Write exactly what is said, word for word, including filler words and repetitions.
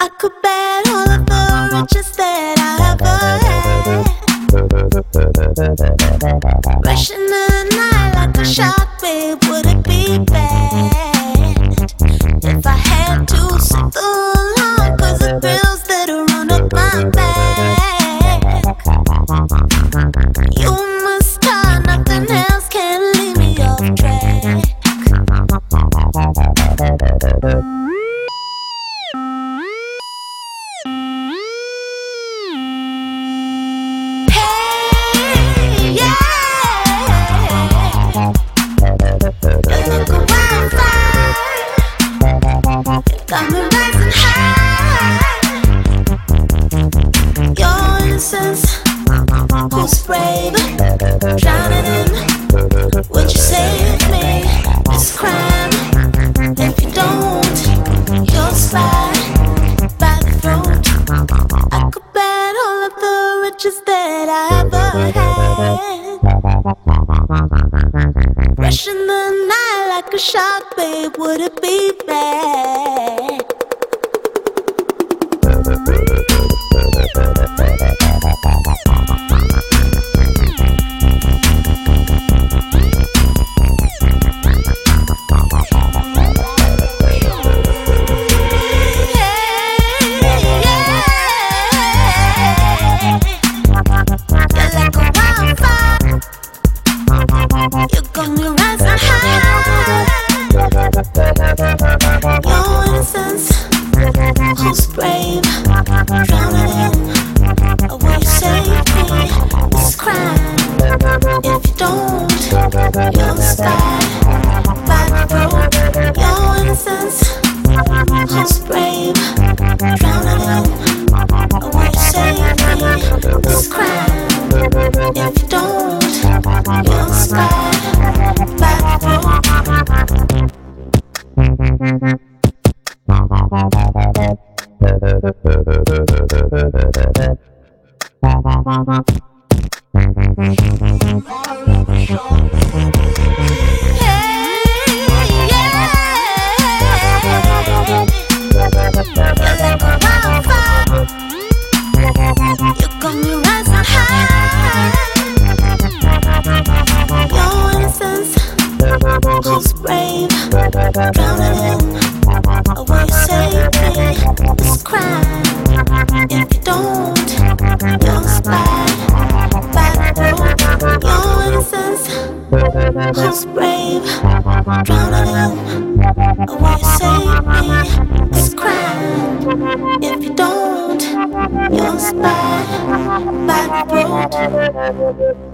I could bet all of the riches that I ever had. Rushing the night like a shark, babe, would it be bad if I had to sing the alarm? Cause the thrills that run up my back. You must star, nothing else can leave me off track. Got me rising high. Your innocence, who's brave, drowning in. Would you save me this crime? If you don't, you'll slide by the throat. I could bet all of the riches that I ever had. Rushing the night like a shark, babe, would it be bad? You got me rising high. Your innocence, who's brave, drowning in. Will you save me this crime? If you don't, you'll slide by the road. Your innocence, who's brave, drowning in. Will you save me this crime? If you don't, you'll slide by the road. You got me rising high. Your innocence, who's brave, drowning in. Will you save me this crime? If you don't, you'll slide by the road. Your innocence, who's brave, drowning in. Will you save me this crime? If you don't, you'll slide by the road.